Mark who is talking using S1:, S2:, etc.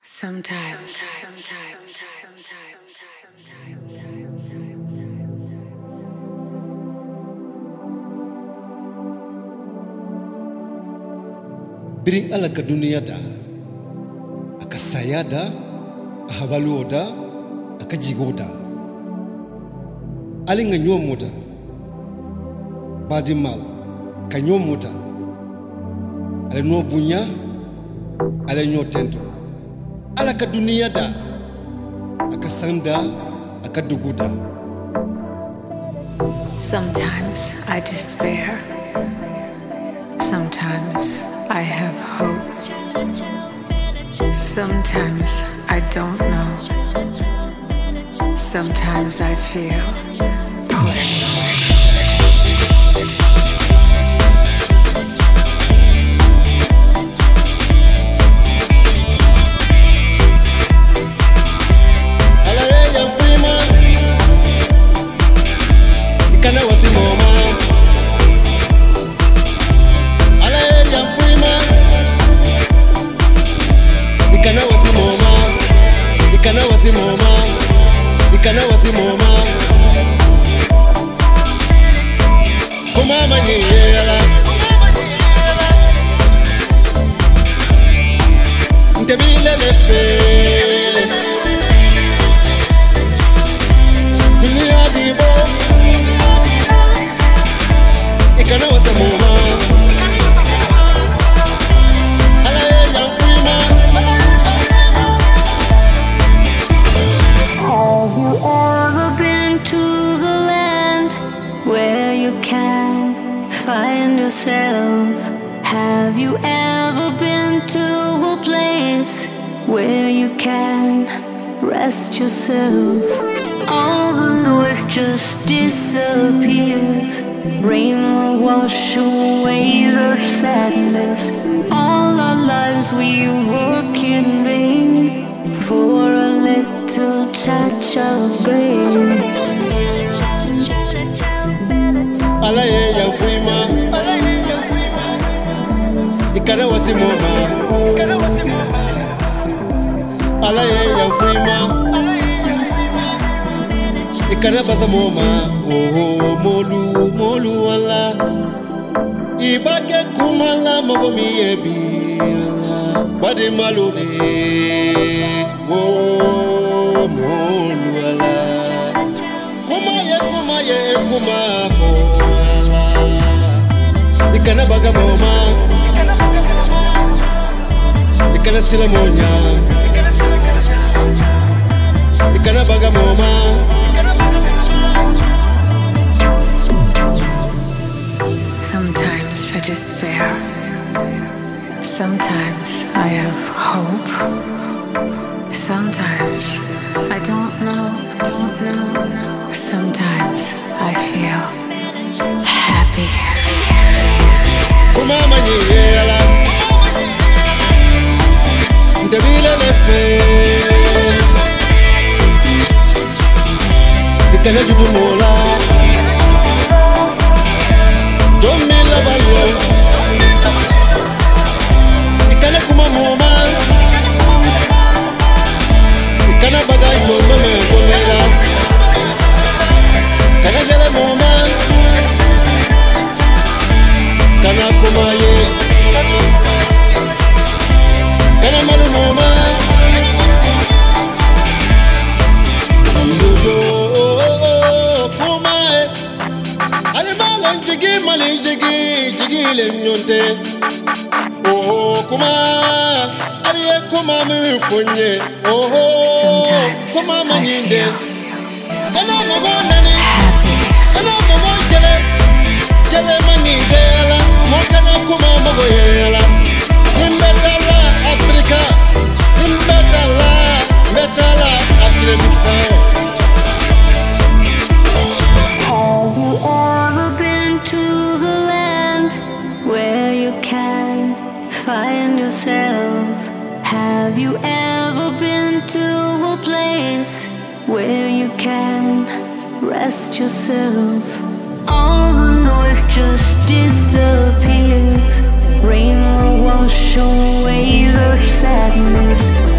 S1: Sometimes.
S2: Biring ala ka dunia da, aka saya da, ahavalu da, aka jigo da. Ali nga nyom muta, badi mal, ka nyom muta. Ale no bunya, ale nyo tento. Ala ka dunia da, aka sanda, aka duguda.
S1: Sometimes I despair. Sometimes I have hope. Sometimes I don't know. Sometimes I feel pushed.
S3: Have you ever been to a place where you can rest yourself? All the noise just disappears. Rain will wash away the sadness. All our lives we work in vain for a little touch of grace.
S2: Alaye ya fuima, ikana wasimoma. Alaye ya fuima, ikana bazamoma. Oh molu ala, ibake kumala mogomi ebi ala. Badi malule, oh molu ala. Kuma fo ikana baga moma ikana sila monya ikana baga moma.
S1: Sometimes I despair. Sometimes I have hope. Sometimes I don't know. Sometimes I feel happy.
S2: Kumama nyela, ndabila lefe, ikana jubumola, domila ballo, ikana kumamoma, ikana bagay jomame domela. Kana jele moma, kana kumaye, kana malu moma. Yo kumaye, ale malon jigi le nyonte. Oh kuma, ale kuma me fonye. Oh kuma manyinde. Kana mogona. Jele mani dela, mokana kuma mogo yela. Nimbetala Africa, nimbetala Afghanistan.
S3: Have you ever been to the land where you can find yourself? Have you ever been to a place where you can rest yourself? All the noise just disappears. Rain will wash away the sadness.